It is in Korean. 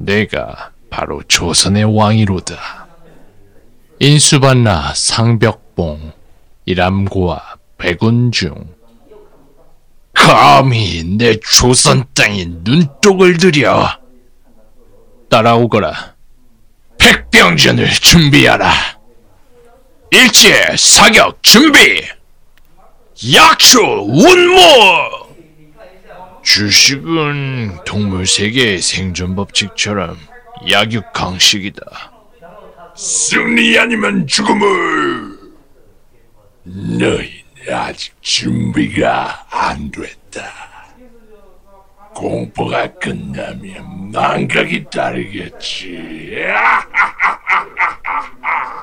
내가 바로 조선의 왕이로다. 인수반나 상벽봉 이람고와 백운중 감히 내 조선 땅에 눈독을 들여 따라오거라. 백병전을 준비하라. 일제 사격 준비. 약초 운모. 주식은 동물세계의 생존 법칙처럼 약육강식이다. 승리 아니면 죽음을. 너희는 아직 준비가 안 됐다. 공포가 끝나면 망각이 따르겠지.